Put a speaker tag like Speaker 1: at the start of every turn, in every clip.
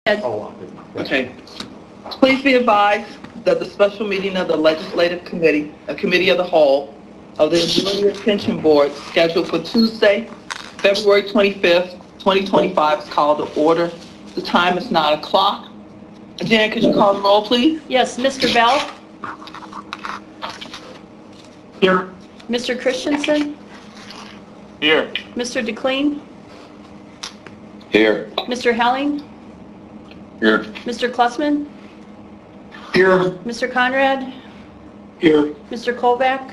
Speaker 1: Oh,
Speaker 2: Okay. Please be advised that the special meeting of the Legislative Committee, a Committee of the Whole, of the Annuity Retention Board scheduled for Tuesday, February 25th, 2025 is called to order. The time is 9 o'clock. Jan, could you call the roll, please?
Speaker 3: Yes, Mr. Bell?
Speaker 1: here.
Speaker 3: Mr. Christensen?
Speaker 1: Here.
Speaker 3: Mr. DeClean?
Speaker 1: Here.
Speaker 3: Mr. Helling?
Speaker 1: Here.
Speaker 3: Mr. Klussman?
Speaker 1: Here.
Speaker 3: Mr. Conrad?
Speaker 1: Here.
Speaker 3: Mr. Kovac?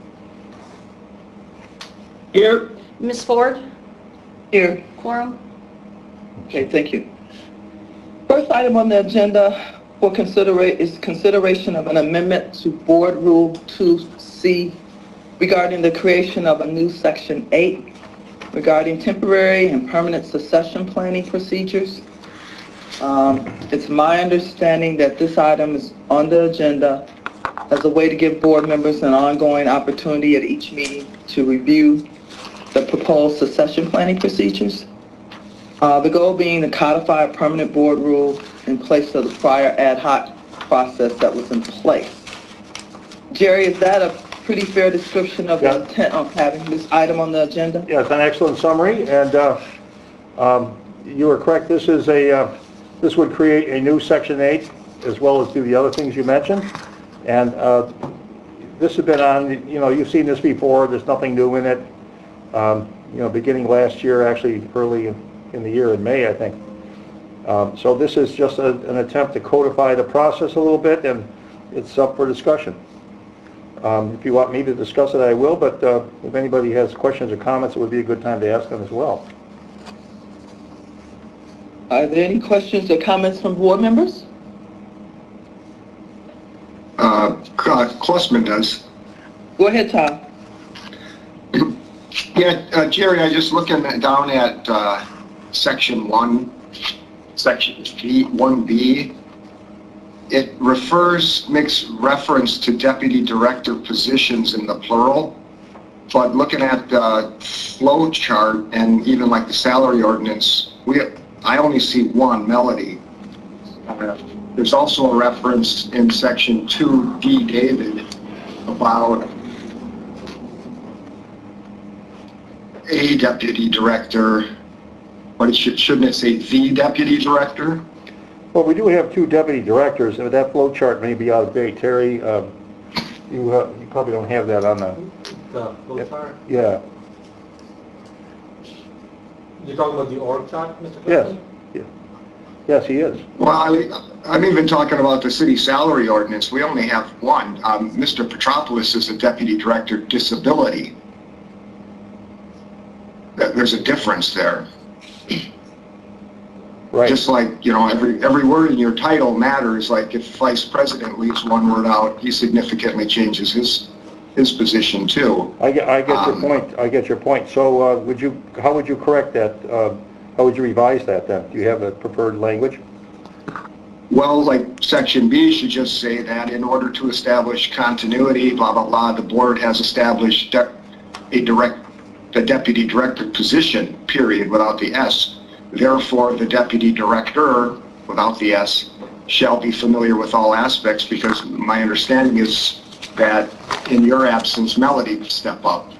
Speaker 1: Here.
Speaker 3: Ms. Ford?
Speaker 2: Here.
Speaker 3: Quorum?
Speaker 2: Okay, thank you. First item on the agenda for consideration of an amendment to Board Rule 2C regarding the creation of a new Section 8 regarding temporary and permanent succession planning procedures. It's my understanding that this item is on the agenda as a way to give board members an ongoing opportunity at each meeting to review the proposed succession planning procedures. The goal being to codify a permanent board rule in place of the prior ad hoc process that was in place. Jerry, is that a pretty fair description of the intent of having this item on the agenda?
Speaker 4: Yeah, it's an excellent summary, and you are correct. This is this would create a new Section 8, as well as do the other things you mentioned. And this has been on, you've seen this before. There's nothing new in it. Beginning last year, actually early in the year, in May, I think. So this is just an attempt to codify the process a little bit, and it's up for discussion. If you want me to discuss it, I will, but if anybody has questions or comments, it would be a good time to ask them as well.
Speaker 2: Are there any questions or comments from board members?
Speaker 5: Klussman does.
Speaker 2: Go ahead, Tom.
Speaker 5: Yeah, Jerry, I just looking down at Section 1, Section 1B. It makes reference to deputy director positions in the plural, but looking at the flow chart and even like the salary ordinance, I only see one, Melody. There's also a reference in Section 2D, David, about a deputy director, but shouldn't it say the deputy director?
Speaker 4: Well, we do have two deputy directors, and that flow chart may be out of date. Terry, you probably don't have that on
Speaker 6: The flow chart?
Speaker 4: Yeah.
Speaker 6: You're talking about the org chart, Mr.
Speaker 4: Yes.
Speaker 6: President?
Speaker 4: Yeah. Yes, he is.
Speaker 5: Well, I'm even talking about the city salary ordinance. We only have one. Mr. Petropoulos is a deputy director disability. There's a difference there.
Speaker 4: Right.
Speaker 5: Just like, every word in your title matters. Like if vice president leaves one word out, he significantly changes his position too.
Speaker 4: I get your point. I get your point. So how would you correct that? How would you revise that then? Do you have a preferred language?
Speaker 5: Well, like Section B should just say that in order to establish continuity, blah, blah, blah, the board has established the deputy director position, period, without the S. Therefore, the deputy director, without the S, shall be familiar with all aspects, because my understanding is that in your absence, Melody will step up.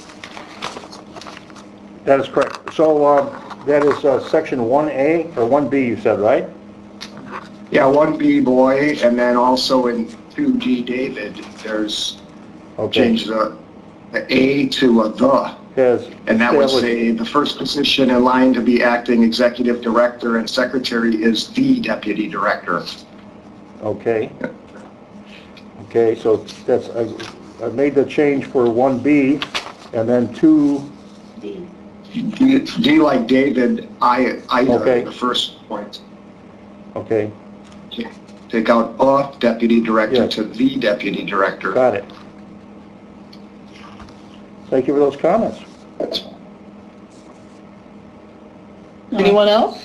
Speaker 4: That is correct. So that is Section 1A or 1B, you said, right?
Speaker 5: Yeah, 1B, boy, and then also in 2G, David, there's change the A to a the. And that would say the first position in line to be acting executive director and secretary is the deputy director.
Speaker 4: Okay. Okay, so that's I made the change for 1B, and then 2D.
Speaker 5: D like David, I
Speaker 4: okay.
Speaker 5: The first point.
Speaker 4: Okay.
Speaker 5: Take out a deputy director to the deputy director.
Speaker 4: Got it. Thank you for those comments.
Speaker 2: Anyone else?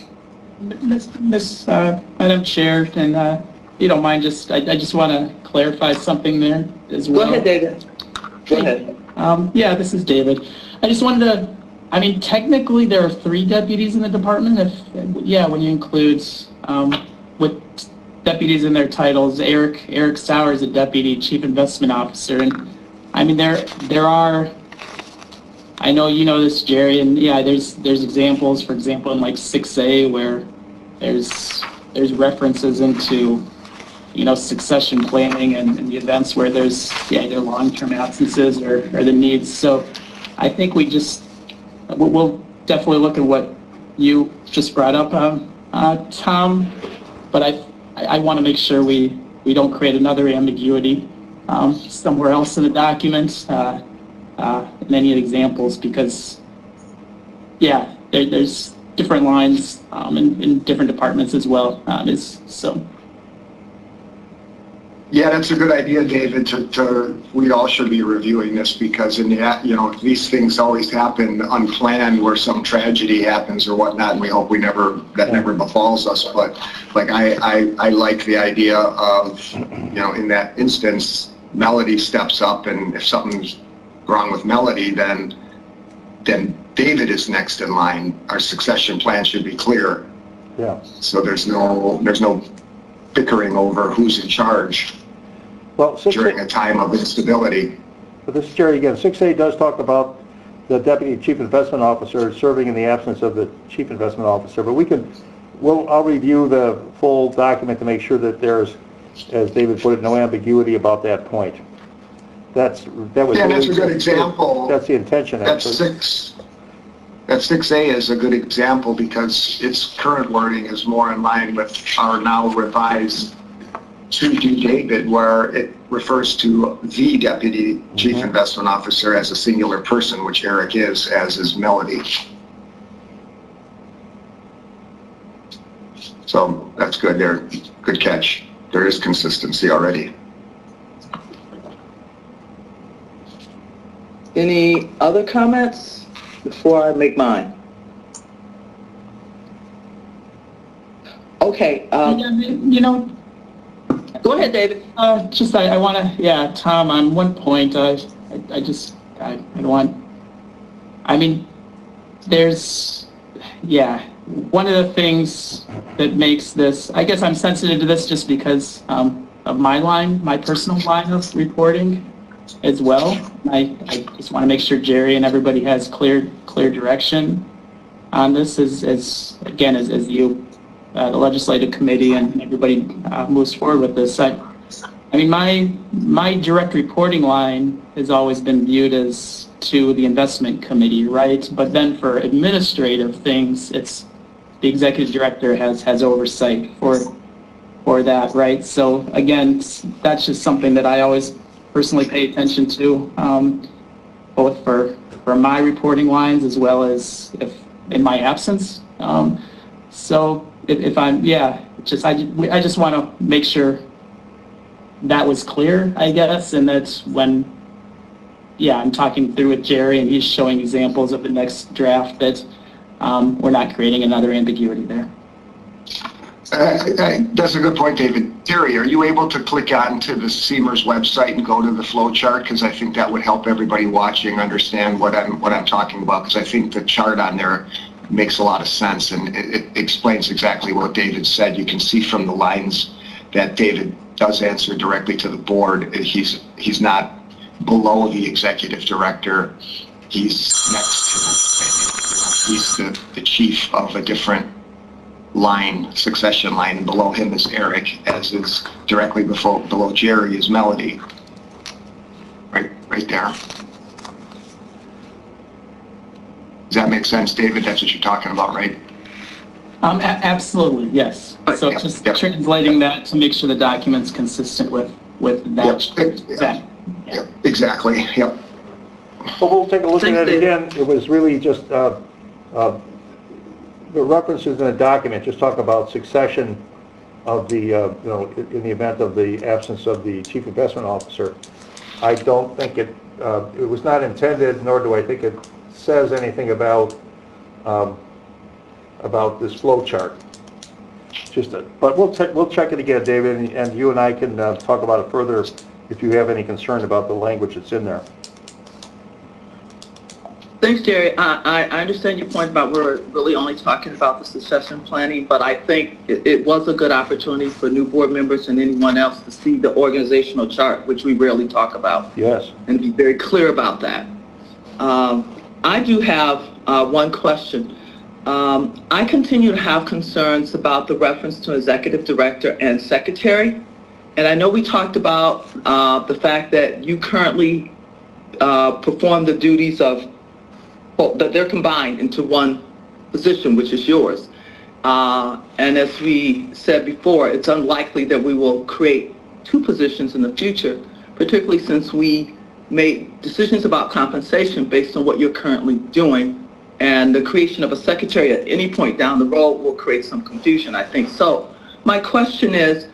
Speaker 7: Madam Chair, and you don't mind, I just want to clarify something there as well.
Speaker 2: Go ahead, David. Go ahead.
Speaker 7: Yeah, this is David. I just wanted to I mean, technically, there are 3 deputies in the department. When you include with deputies in their titles, Eric Sauer is a deputy chief investment officer, and I mean there are. I know you know this, Jerry, and yeah, there's examples. For example, in like 6A, where there's references into succession planning and the events where there's either long-term absences or the needs. So I think we'll definitely look at what you just brought up, Tom, but I want to make sure we don't create another ambiguity somewhere else in the document in any of the examples, because there's different lines in different departments as well.
Speaker 5: Yeah, that's a good idea, David. We all should be reviewing this, because these things always happen unplanned, where some tragedy happens or whatnot, and we hope that never befalls us. But like I like the idea of in that instance, Melody steps up, and if something's wrong with Melody, then David is next in line. Our succession plan should be clear.
Speaker 4: Yeah.
Speaker 5: So there's no bickering over who's in charge during a time of instability.
Speaker 4: But this is Jerry again. 6A does talk about the deputy chief investment officer serving in the absence of the chief investment officer. But I'll review the full document to make sure that there's, as David put it, no ambiguity about that point. That's a good example. That's the intention.
Speaker 5: That 6A is a good example, because its current wording is more in line with our now revised 2D David, where it refers to the deputy chief investment officer as a singular person, which Eric is, as is Melody. So that's good there. Good catch. There is consistency already.
Speaker 2: Any other comments before I make mine? Okay. Go ahead, David.
Speaker 7: I want to, Tom, on one point, there's, one of the things that makes this, I guess I'm sensitive to this just because of my personal line of reporting as well. I just want to make sure Jerry and everybody has clear direction on this as you, the legislative committee, and everybody moves forward with this. My direct reporting line has always been viewed as to the investment committee, right? But then for administrative things, it's the executive director has oversight for that, right? So again, that's just something that I always personally pay attention to, both for my reporting lines as well as if in my absence. So if I'm, I just want to make sure that was clear, I guess, and that's when, I'm talking through with Jerry and he's showing examples of the next draft, that we're not creating another ambiguity there.
Speaker 5: That's a good point, David. Terry, are you able to click onto the CMERS website and go to the flow chart? Because I think that would help everybody watching understand what I'm talking about, because I think the chart on there makes a lot of sense, and it explains exactly what David said. You can see from the lines that David does answer directly to the board. He's not below the executive director. He's next to, he's the chief of a different succession line. Below him is Eric, as is directly below Jerry is Melody. Right there. Does that make sense, David? That's what you're talking about, right?
Speaker 7: Absolutely, yes. So just translating that to make sure the document's consistent with that.
Speaker 5: Yep, exactly. Yep.
Speaker 4: Well, we'll take a look at it again. It was really just the references in the document just talk about succession of the, in the event of the absence of the chief investment officer. I don't think it was not intended, nor do I think it says anything about this flow chart. But we'll check it again, David, and you and I can talk about it further if you have any concern about the language that's in there.
Speaker 2: Thanks, Jerry. I understand your point about we're really only talking about the succession planning, but I think it was a good opportunity for new board members and anyone else to see the organizational chart, which we rarely talk about,
Speaker 4: Yes.
Speaker 2: and be very clear about that. I do have one question. I continue to have concerns about the reference to executive director and secretary. And I know we talked about the fact that you currently perform the duties of, well, that they're combined into one position, which is yours. And as we said before, it's unlikely that we will create two positions in the future, particularly since we made decisions about compensation based on what you're currently doing. And the creation of a secretary at any point down the road will create some confusion, I think. So my question is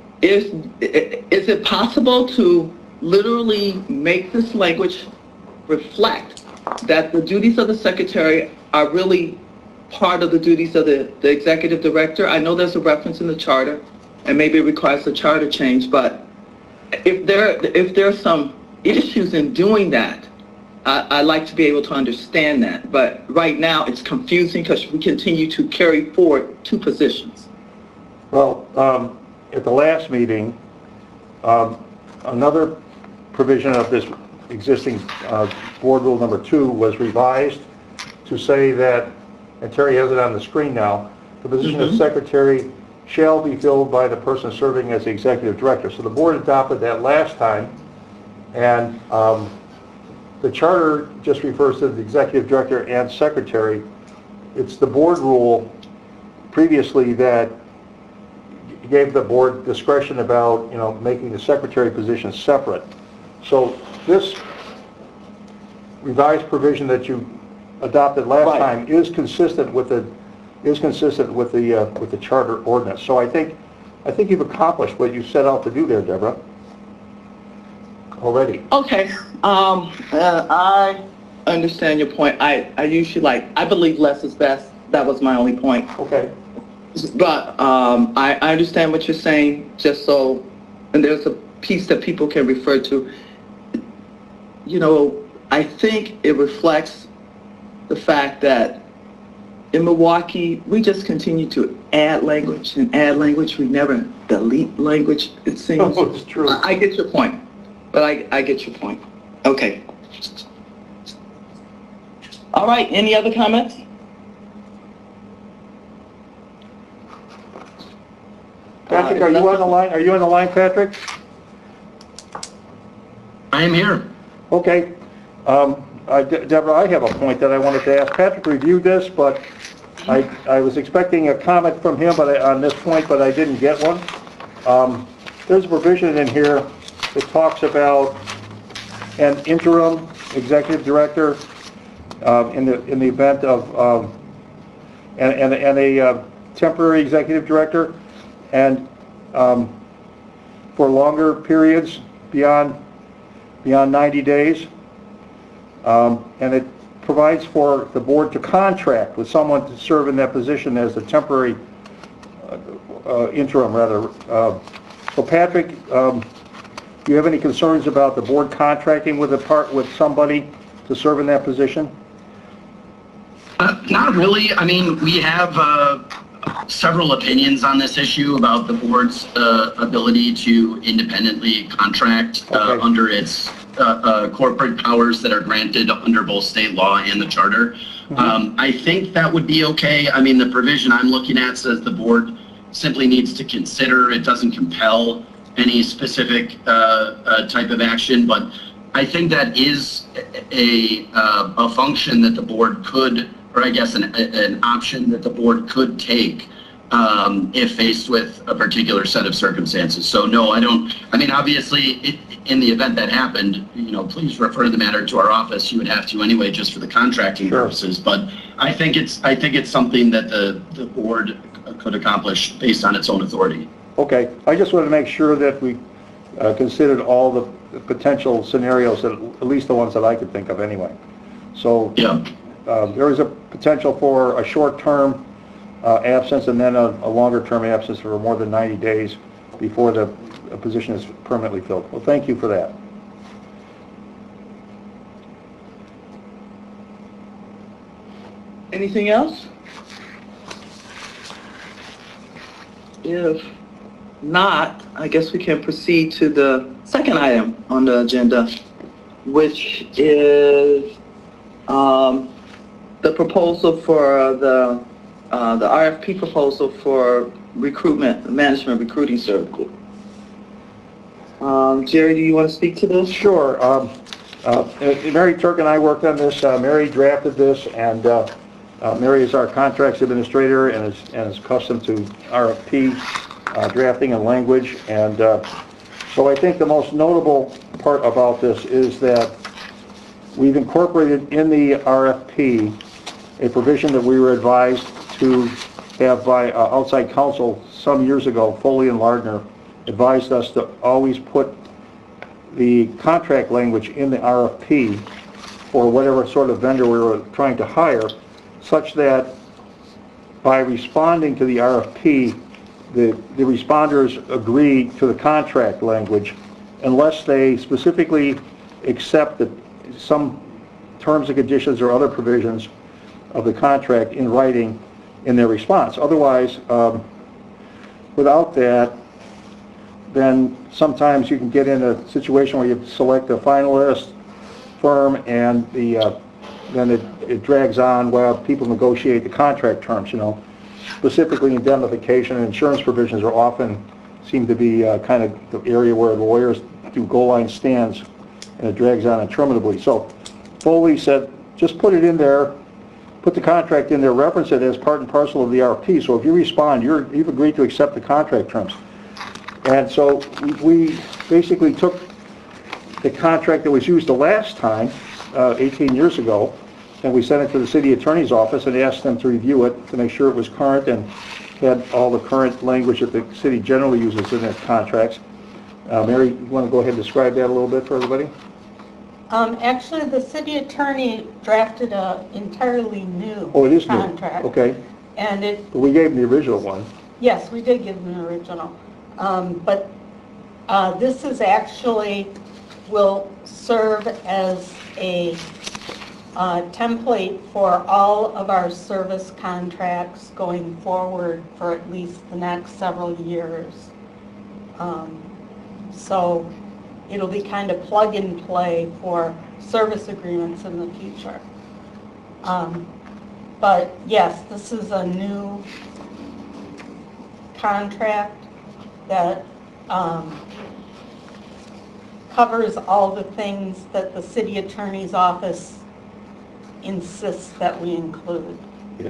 Speaker 2: it possible to literally make this language reflect that the duties of the secretary are really part of the duties of the executive director? I know there's a reference in the charter, and maybe it requires a charter change, but if there are some issues in doing that, I'd like to be able to understand that. But right now, it's confusing because we continue to carry forward two positions.
Speaker 4: Well, at the last meeting, another provision of this existing board rule number 2 was revised to say that, and Terry has it on the screen now, the position of secretary shall be filled by the person serving as the executive director. So the board adopted that last time, and the charter just refers to the executive director and secretary. It's the board rule previously that gave the board discretion about, making the secretary position separate. So this revised provision that you adopted last time is consistent with the charter ordinance. So I think you've accomplished what you set out to do there, Deborah, already.
Speaker 2: Okay. I understand your point. I usually I believe less is best. That was my only point.
Speaker 4: Okay.
Speaker 2: But I understand what you're saying, just so, and there's a piece that people can refer to. I think it reflects the fact that in Milwaukee, we just continue to add language and add language. We never delete language, it seems.
Speaker 4: Oh, it's true.
Speaker 2: I get your point, but I get your point. Okay. All right, any other comments?
Speaker 4: Patrick, are you on the line? Are you on the line, Patrick?
Speaker 8: I am here.
Speaker 4: Okay. Deborah, I have a point that I wanted to ask. Patrick reviewed this, but I was expecting a comment from him on this point, but I didn't get one. There's a provision in here that talks about an interim executive director in the event of and a temporary executive director, and for longer periods beyond 90 days. And it provides for the board to contract with someone to serve in that position as a temporary interim, rather. So Patrick, do you have any concerns about the board contracting with somebody to serve in that position?
Speaker 8: Not really. I mean, we have several opinions on this issue about the board's ability to independently contract under its corporate powers that are granted under both state law and the charter. I think that would be okay. I mean, the provision I'm looking at says the board simply needs to consider. It doesn't compel any specific type of action, but I think that is a function that the board could, or I guess an option that the board could take if faced with a particular set of circumstances. So no, I don't. I mean, obviously, in the event that happened, please refer the matter to our office. You would have to anyway, just for the contracting purposes. But I think it's something that the board could accomplish based on its own authority.
Speaker 4: Okay, I just wanted to make sure that we considered all the potential scenarios, that at least the ones that I could think of anyway. So
Speaker 8: yeah.
Speaker 4: There is a potential for a short-term absence and then a longer-term absence for more than 90 days before the position is permanently filled. Well, thank you for that.
Speaker 2: Anything else? If not, I guess we can proceed to the second item on the agenda, which is the proposal for the RFP proposal for recruitment, management recruiting services. Jerry, do you want to speak to this?
Speaker 4: Sure. Mary Turk and I worked on this. Mary drafted this, and Mary is our contracts administrator and is accustomed to RFP drafting and language. And so I think the most notable part about this is that we've incorporated in the RFP a provision that we were advised to have by outside counsel some years ago. Foley and Lardner advised us to always put the contract language in the RFP for whatever sort of vendor we were trying to hire, such that by responding to the RFP, the responders agree to the contract language unless they specifically accept that some terms and conditions or other provisions of the contract in writing in their response. Otherwise, without that, then sometimes you can get in a situation where you select a finalist firm and then it drags on while people negotiate the contract terms, you know. Specifically, indemnification and insurance provisions are often seem to be kind of the area where the lawyers do goal line stands, and it drags on interminably. So Foley said, just put it in there, put the contract in there, reference it as part and parcel of the RFP. So if you respond, you've agreed to accept the contract terms. And so we basically took the contract that was used the last time, 18 years ago, and we sent it to the city attorney's office and asked them to review it to make sure it was current and had all the current language that the city generally uses in its contracts. Mary, you want to go ahead and describe that a little bit for everybody?
Speaker 9: Actually, the city attorney drafted an entirely new
Speaker 4: Oh, it is new.
Speaker 9: contract.
Speaker 4: Okay.
Speaker 9: And it,
Speaker 4: But we gave them the original one.
Speaker 9: yes, we did give them an original. But this is actually, will serve as a template for all of our service contracts going forward for at least the next several years. So it'll be kind of plug and play for service agreements in the future. But yes, this is a new contract that covers all the things that the city attorney's office insists that we include.
Speaker 4: Yeah.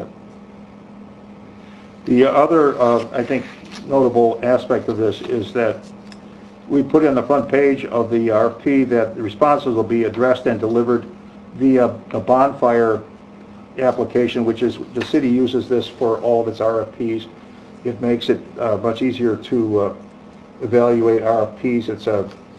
Speaker 4: The other, I think, notable aspect of this is that we put in the front page of the RFP that the responses will be addressed and delivered via a bonfire application, which is, the city uses this for all of its RFPs. It makes it much easier to evaluate RFPs. It's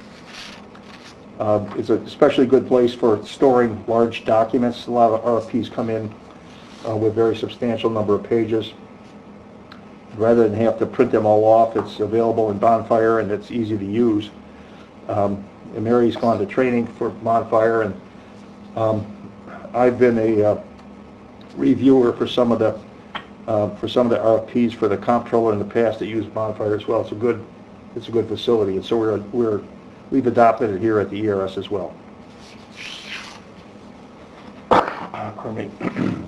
Speaker 4: an especially good place for storing large documents. A lot of RFPs come in with a very substantial number of pages. Rather than have to print them all off, it's available in Bonfire and it's easy to use. And Mary's gone to training for Bonfire, and I've been a reviewer for some of the RFPs for the comptroller in the past that used Bonfire as well. It's a good facility, and so we've adopted it here at the ERS as well. Pardon me.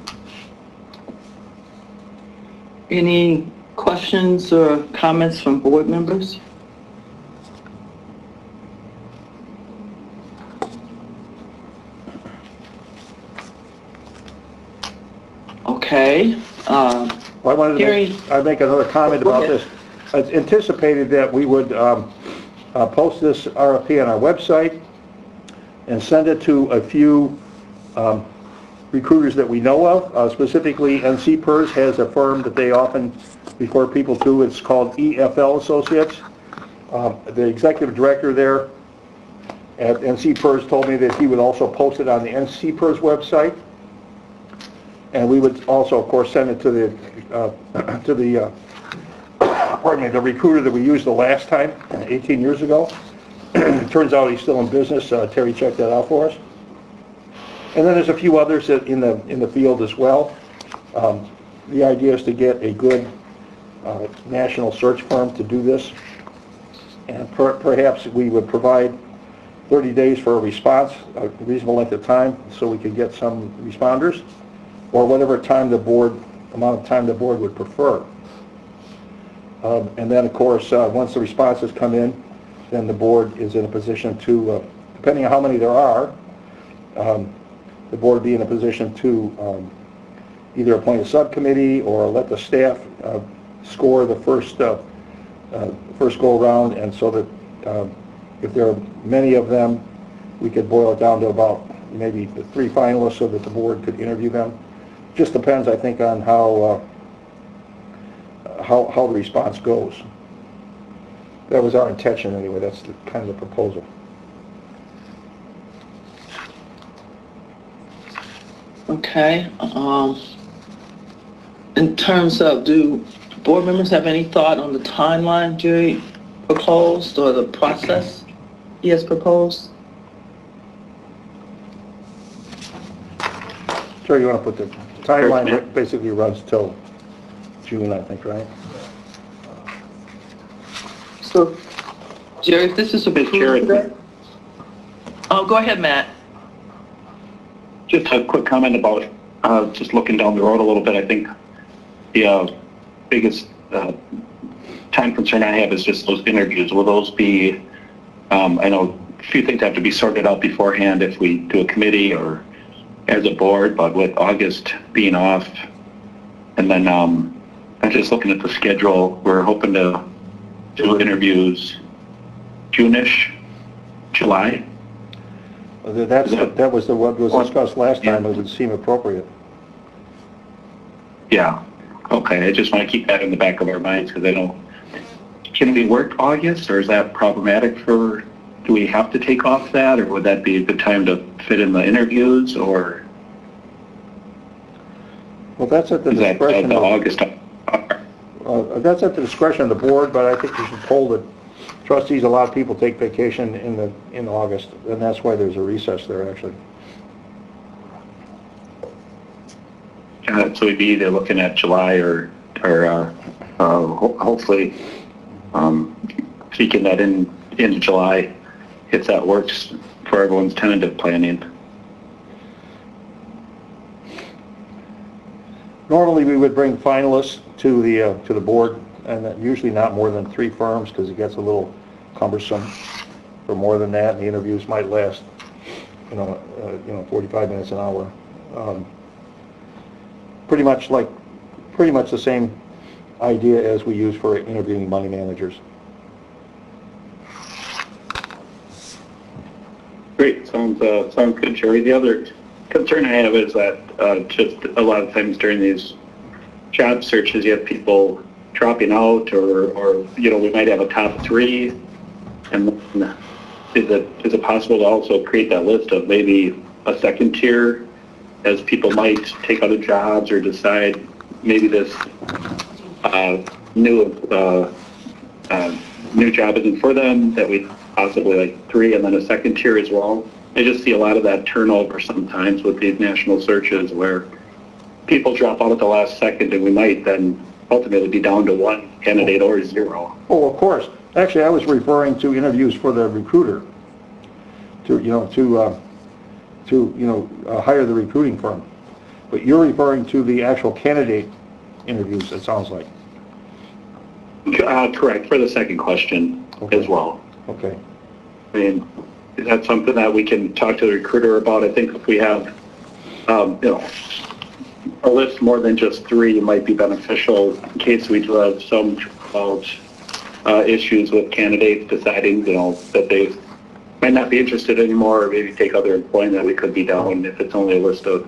Speaker 2: Any questions or comments from board members? Okay.
Speaker 4: Well, I wanted to make another comment about this. It's anticipated that we would post this RFP on our website and send it to a few recruiters that we know of. Specifically, NC PERS has a firm that they often refer people to. It's called EFL Associates. The executive director there at NC PERS told me that he would also post it on the NC PERS website. And we would also, of course, send it to the the recruiter that we used the last time, 18 years ago. Turns out he's still in business. Terry checked that out for us. And then there's a few others in the field as well. The idea is to get a good national search firm to do this, and perhaps we would provide 30 days for a response, a reasonable length of time, so we could get some responders, or whatever amount of time the board would prefer. And then, of course, once the responses come in, then the board is in a position to, depending on how many there are, the board would be in a position to either appoint a subcommittee or let the staff score the first go-around, and so that if there are many of them, we could boil it down to about maybe the 3 finalists so that the board could interview them. Just depends, I think, on how the response goes. That was our intention anyway. That's kind of the proposal.
Speaker 2: Okay. In terms of, do board members have any thought on the timeline Jerry proposed or the process he has proposed?
Speaker 4: Sure, you want to put the timeline basically runs till June, I think, right?
Speaker 2: So, Jerry, if this is approved today? Oh, go ahead, Matt.
Speaker 1: Just a quick comment about just looking down the road a little bit. I think the biggest time concern I have is just those interviews. Will those be, I know a few things have to be sorted out beforehand if we do a committee or as a board, but with August being off, and then I'm just looking at the schedule, we're hoping to do interviews June-ish, July.
Speaker 4: That was what was discussed last time. It would seem appropriate.
Speaker 1: Yeah. Okay. I just want to keep that in the back of our minds because I know, can we work August, or is that problematic for, do we have to take off that, or would that be a good time to fit in the interviews, or?
Speaker 4: Well, that's at the
Speaker 1: is
Speaker 4: discretion
Speaker 1: that
Speaker 4: of
Speaker 1: August?
Speaker 4: that's at the discretion of the board, but I think you should hold it. Trustees, a lot of people take vacation in August, and that's why there's a recess there, actually.
Speaker 1: So we'd be either looking at July or hopefully peaking that into July, if that works for everyone's tentative planning.
Speaker 4: Normally, we would bring finalists to the board, and usually not more than 3 firms, because it gets a little cumbersome for more than that, and the interviews might last, 45 minutes, an hour. Pretty much the same idea as we use for interviewing money managers.
Speaker 1: Great, sounds good, Jerry. The other concern I have is that just a lot of times during these job searches, you have people dropping out, or we might have a top 3, and is it possible to also create that list of maybe a second tier, as people might take other jobs or decide maybe this new job isn't for them, that we possibly like 3 and then a second tier as well. I just see a lot of that turnover sometimes with these national searches where people drop out at the last second, and we might then ultimately be down to 1 candidate or 0.
Speaker 4: Oh, of course. Actually, I was referring to interviews for the recruiter to hire the recruiting firm. But you're referring to the actual candidate interviews, it sounds like.
Speaker 1: Correct, for the second question as well.
Speaker 4: Okay.
Speaker 1: I mean, is that something that we can talk to the recruiter about? I think if we have, a list more than just 3, it might be beneficial in case we do have some issues with candidates deciding, that they might not be interested anymore, or maybe take other employment, that we could be down if it's only a list of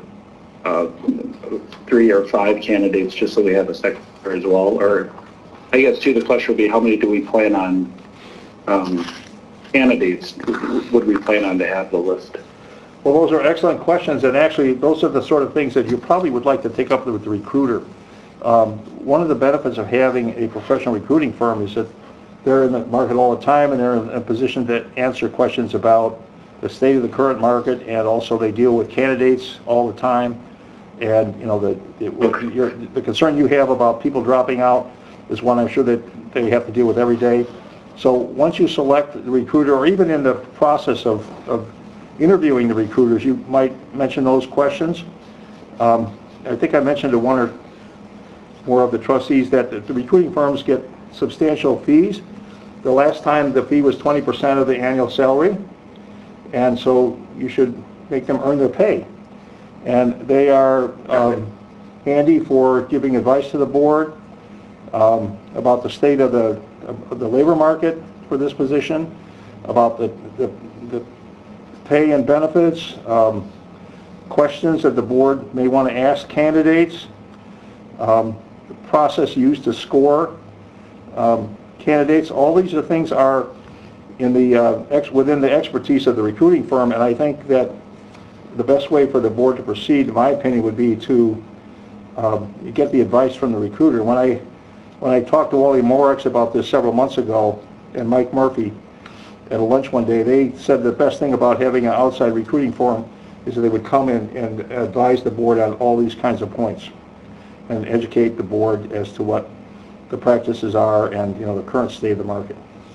Speaker 1: 3 or 5 candidates, just so we have a second as well. Or I guess too, the question would be, how many do we plan on candidates would we plan on to have the list?
Speaker 4: Well, those are excellent questions, and actually those are the sort of things that you probably would like to take up with the recruiter. One of the benefits of having a professional recruiting firm is that they're in the market all the time, and they're in a position to answer questions about the state of the current market, and also they deal with candidates all the time. And, you know, the concern you have about people dropping out is one I'm sure that they have to deal with every day. So once you select the recruiter, or even in the process of interviewing the recruiters, you might mention those questions. I think I mentioned to one or more of the trustees that the recruiting firms get substantial fees. The last time the fee was 20% of the annual salary, and so you should make them earn their pay. And they are handy for giving advice to the board about the state of the labor market for this position, about the pay and benefits, questions that the board may want to ask candidates, the process used to score candidates. All these are things are in the within the expertise of the recruiting firm, and I think that the best way for the board to proceed, in my opinion, would be to get the advice from the recruiter. When I talked to Wally Morex about this several months ago, and Mike Murphy at a lunch one day, they said the best thing about having an outside recruiting firm is that they would come in and advise the board on all these kinds of points and educate the board as to what the practices are and, you know, the current state of the market.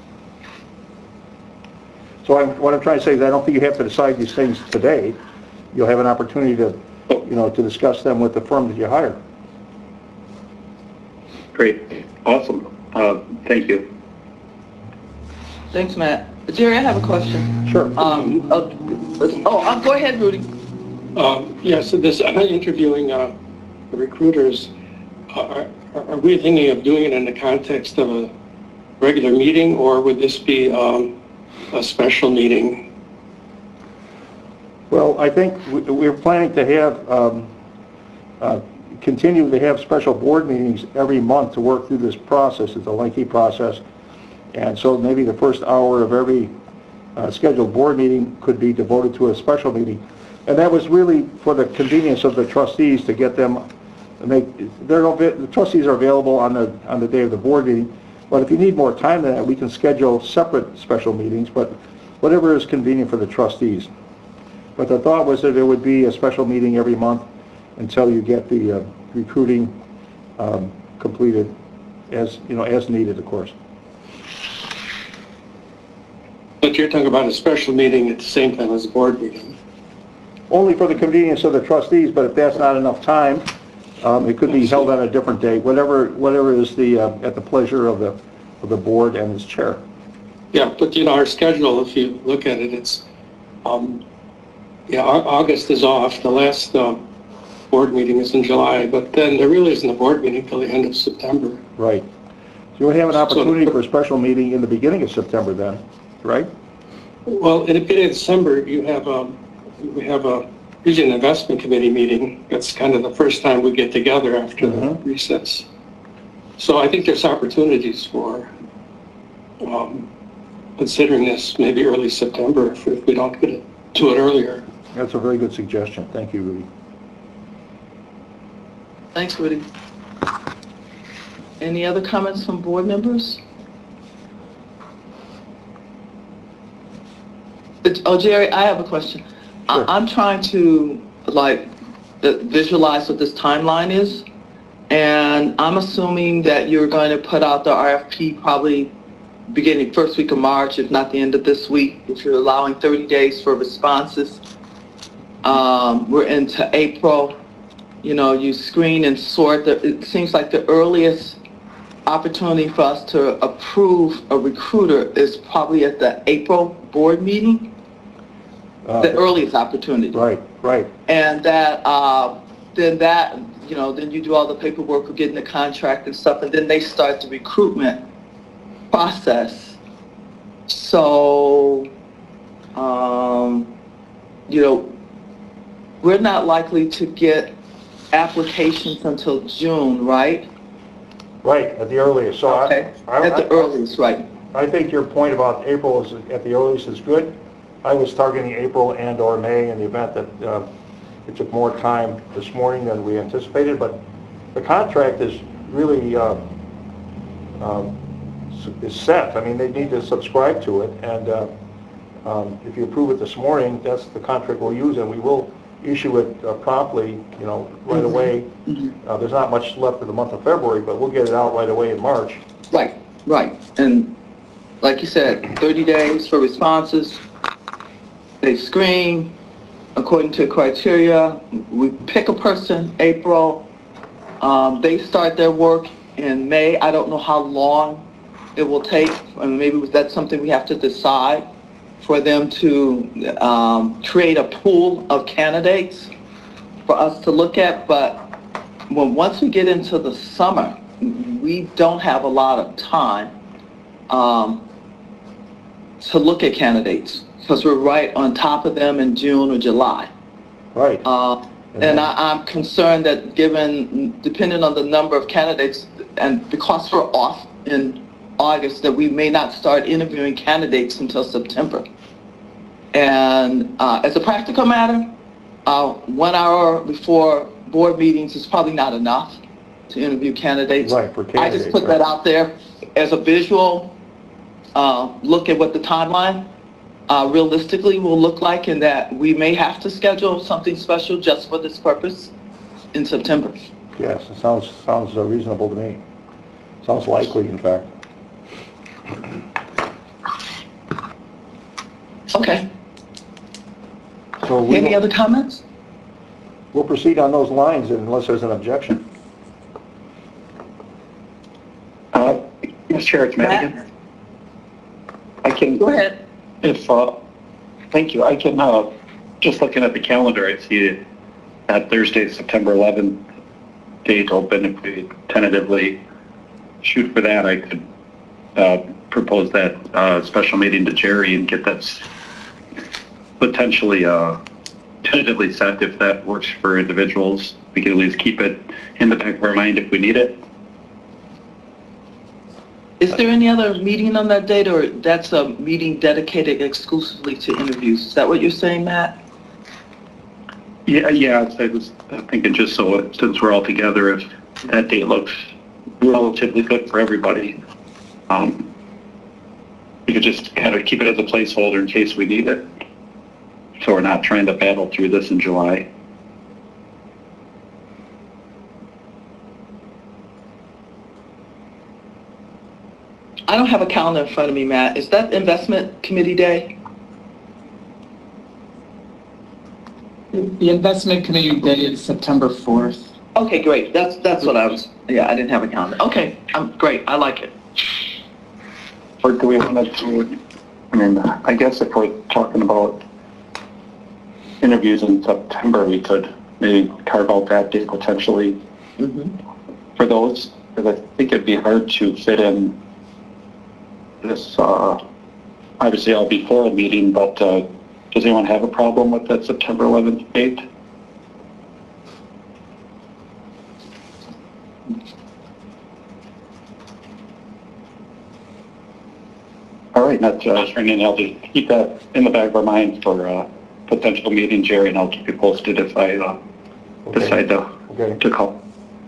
Speaker 4: So what I'm trying to say is I don't think you have to decide these things today. You'll have an opportunity to, you know, to discuss them with the firm that you hire.
Speaker 1: Great. Awesome. Thank you.
Speaker 2: Thanks, Matt. Jerry, I have a question.
Speaker 4: Sure.
Speaker 2: Go ahead, Rudy.
Speaker 10: Yes, so this interviewing the recruiters, are we thinking of doing it in the context of a regular meeting, or would this be a special meeting?
Speaker 4: Well, I think we're planning to have continue to have special board meetings every month to work through this process. It's a lengthy process, and so maybe the first hour of every scheduled board meeting could be devoted to a special meeting. And that was really for the convenience of the trustees to get them the trustees are available on the day of the board meeting. But if you need more time than that, we can schedule separate special meetings, but whatever is convenient for the trustees. But the thought was that there would be a special meeting every month until you get the recruiting completed, as you know, as needed, of course.
Speaker 10: But you're talking about a special meeting at the same time as a board meeting?
Speaker 4: Only for the convenience of the trustees, but if that's not enough time, it could be held on a different date. Whatever is the at the pleasure of the board and its chair.
Speaker 10: Yeah, but you know, our schedule, if you look at it, it's August is off. The last board meeting is in July, but then there really isn't a board meeting till the end of September.
Speaker 4: Right. So you would have an opportunity for a special meeting in the beginning of September then, right?
Speaker 10: Well, in the beginning of December, we have usually an investment committee meeting. That's kind of the first time we get together after the recess. So I think there's opportunities for considering this maybe early September if we don't get to it earlier.
Speaker 4: That's a very good suggestion. Thank you, Rudy.
Speaker 2: Thanks, Rudy. Any other comments from board members? Jerry, I have a question.
Speaker 4: Sure.
Speaker 2: I'm trying to visualize what this timeline is, and I'm assuming that you're going to put out the RFP probably beginning first week of March, if not the end of this week, if you're allowing 30 days for responses. We're into April. You know, you screen and sort. It seems like the earliest opportunity for us to approve a recruiter is probably at the April board meeting. The earliest opportunity.
Speaker 4: Right.
Speaker 2: And then you do all the paperwork of getting the contract and stuff, and then they start the recruitment process. So, we're not likely to get applications until June, right?
Speaker 4: Right, at the earliest. So
Speaker 2: okay. At the earliest, right.
Speaker 4: I think your point about April is at the earliest is good. I was targeting April and or May in the event that it took more time this morning than we anticipated, but the contract is really is set. I mean, they need to subscribe to it, and if you approve it this morning, that's the contract we'll use, and we will issue it promptly, right away. There's not much left of the month of February, but we'll get it out right away in March.
Speaker 2: Right. And like you said, 30 days for responses. They screen according to criteria. We pick a person, April. They start their work in May. I don't know how long it will take. I mean, maybe that's something we have to decide for them to create a pool of candidates for us to look at. But once we get into the summer, we don't have a lot of time to look at candidates because we're right on top of them in June or July.
Speaker 4: Right.
Speaker 2: And I'm concerned that depending on the number of candidates, and because we're off in August, that we may not start interviewing candidates until September. And as a practical matter, 1 hour before board meetings is probably not enough to interview candidates.
Speaker 4: Right, for candidates.
Speaker 2: I just put that out there as a visual look at what the timeline realistically will look like, and that we may have to schedule something special just for this purpose in September.
Speaker 4: Yes, it sounds reasonable to me. Sounds likely, in fact.
Speaker 2: Okay.
Speaker 4: So
Speaker 2: Any other comments?
Speaker 4: we'll proceed on those lines unless there's an objection.
Speaker 1: Yes, Chair, it's Matt again. I can.
Speaker 2: Go ahead.
Speaker 1: Thank you. I can, just looking at the calendar, I see that Thursday, September 11th date open. If we tentatively shoot for that, I could propose that special meeting to Jerry and get that potentially tentatively set if that works for individuals. We can at least keep it in the back of our mind if we need it.
Speaker 2: Is there any other meeting on that date, or that's a meeting dedicated exclusively to interviews? Is that what you're saying, Matt?
Speaker 1: Yeah. I was thinking just so since we're all together, if that date looks relatively good for everybody, we could just kind of keep it as a placeholder in case we need it. So we're not trying to battle through this in July.
Speaker 2: I don't have a calendar in front of me, Matt. Is that investment committee day?
Speaker 7: The investment committee day is September 4th.
Speaker 2: Okay, great. That's what I was, I didn't have a calendar. Okay, great. I like it.
Speaker 1: Or do we want to, I guess if we're talking about interviews in September, we could maybe carve out that date potentially for those, because I think it'd be hard to fit in this, obviously I'll be for a meeting, but does anyone have a problem with that September 11th date? All right, that's Randy, I'll just keep that in the back of our mind for potential meeting, Jerry, and I'll keep you posted if I decide to call.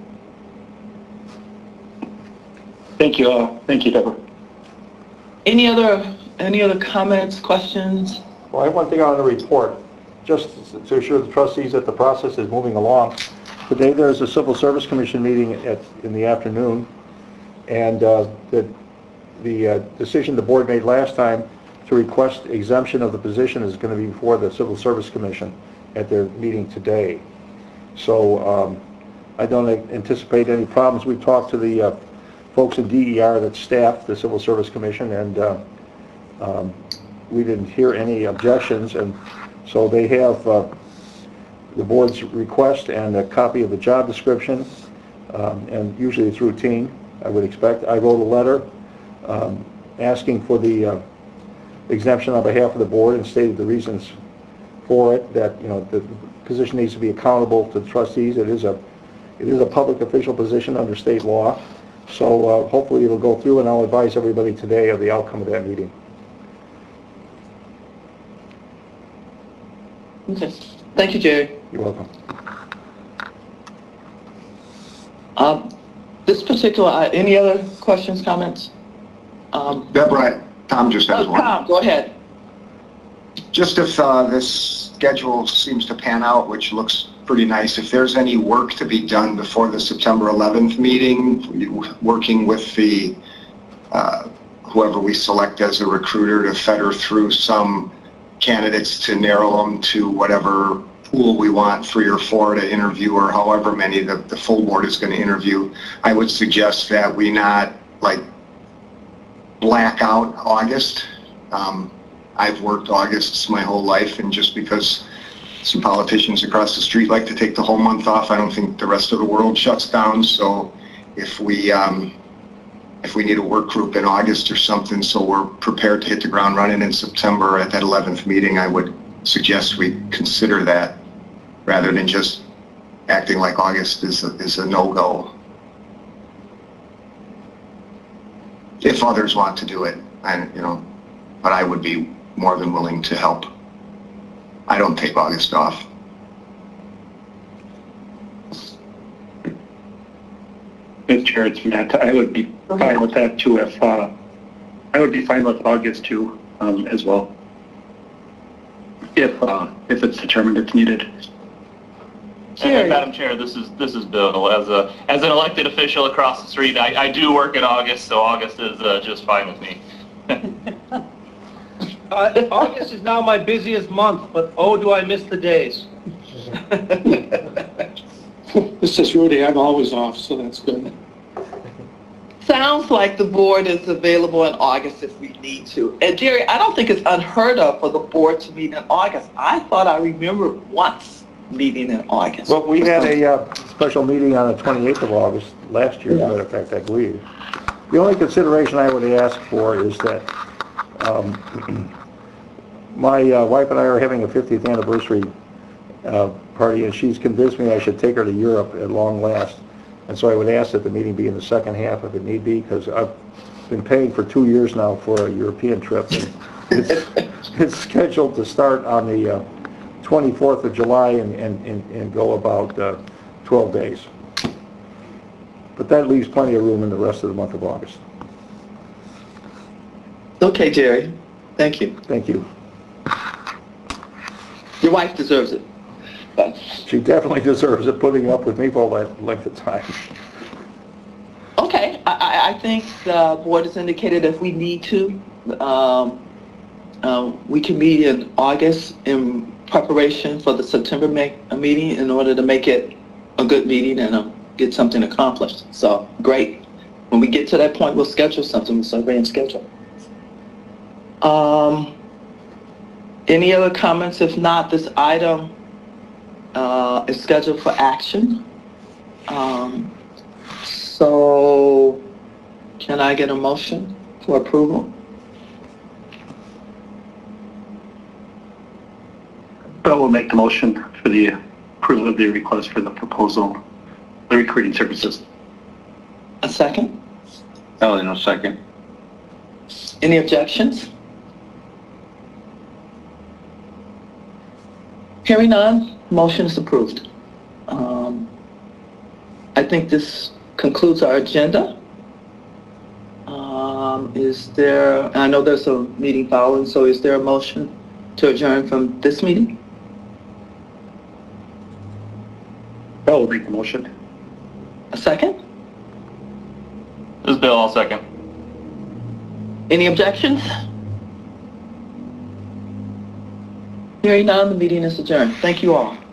Speaker 1: Thank you, Deborah.
Speaker 2: Any other comments, questions?
Speaker 4: Well, I have one thing on the report, just to assure the trustees that the process is moving along. Today there's a Civil Service Commission meeting in the afternoon, and the decision the board made last time to request exemption of the position is going to be before the Civil Service Commission at their meeting today. So I don't anticipate any problems. We've talked to the folks in DER that staff the Civil Service Commission, and we didn't hear any objections, and so they have the board's request and a copy of the job description, and usually it's routine, I would expect. I wrote a letter asking for the exemption on behalf of the board and stated the reasons for it, that the position needs to be accountable to the trustees. It is a public official position under state law. So hopefully it'll go through, and I'll advise everybody today of the outcome of that meeting.
Speaker 2: Okay. Thank you, Jerry.
Speaker 4: You're welcome.
Speaker 2: This particular, any other questions, comments?
Speaker 5: Deborah, Tom just has one.
Speaker 2: Tom, go ahead.
Speaker 5: Just if this schedule seems to pan out, which looks pretty nice. If there's any work to be done before the September 11th meeting, working with the whoever we select as a recruiter to fetter through some candidates to narrow them to whatever pool we want, 3 or 4 to interview, or however many the full board is going to interview, I would suggest that we not like black out August. I've worked Augusts my whole life, and just because some politicians across the street like to take the whole month off, I don't think the rest of the world shuts down. So if we need a work group in August or something, so we're prepared to hit the ground running in September at that 11th meeting, I would suggest we consider that rather than just acting like August is a no-go. If others want to do it, and but I would be more than willing to help. I don't take August off.
Speaker 1: Mr. Chair, it's Matt. I would be fine with that too. If I would be fine with August too, as well. If it's determined it's needed.
Speaker 11: And Madam Chair, this is Bill. As an elected official across the street, I do work in August, so August is just fine with me.
Speaker 6: August is now my busiest month, but oh, do I miss the days.
Speaker 10: This is Rudy. I'm always off, so that's good.
Speaker 2: Sounds like the board is available in August if we need to. And Jerry, I don't think it's unheard of for the board to meet in August. I thought I remembered once meeting in August.
Speaker 4: Well, we had a special meeting on the 28th of August last year, as a matter of fact, I believe. The only consideration I would ask for is that my wife and I are having a 50th anniversary party, and she's convinced me I should take her to Europe at long last. And so I would ask that the meeting be in the second half if it need be, because I've been paying for 2 years now for a European trip. And it's scheduled to start on the 24th of July and go about 12 days. But that leaves plenty of room in the rest of the month of August.
Speaker 2: Okay, Jerry. Thank you.
Speaker 4: Thank you.
Speaker 2: Your wife deserves it. But
Speaker 4: She definitely deserves it, putting up with me for all that length of time.
Speaker 2: okay, I think the board has indicated if we need to, we can meet in August in preparation for the September meeting in order to make it a good meeting and get something accomplished. So, great. When we get to that point, we'll schedule something, we'll survey and schedule. Any other comments? If not, this item is scheduled for action. So, can I get a motion for approval?
Speaker 1: Bill will make the motion for the approval of the request for the proposal, the recruiting services.
Speaker 2: A second?
Speaker 1: No second.
Speaker 2: Any objections? Hearing none, motion is approved. I think this concludes our agenda. Is there, I know there's a meeting following, so is there a motion to adjourn from this meeting?
Speaker 1: Bill will make the motion.
Speaker 2: A second?
Speaker 11: This is Bill, I'll second.
Speaker 2: Any objections? Hearing none, the meeting is adjourned. Thank you all.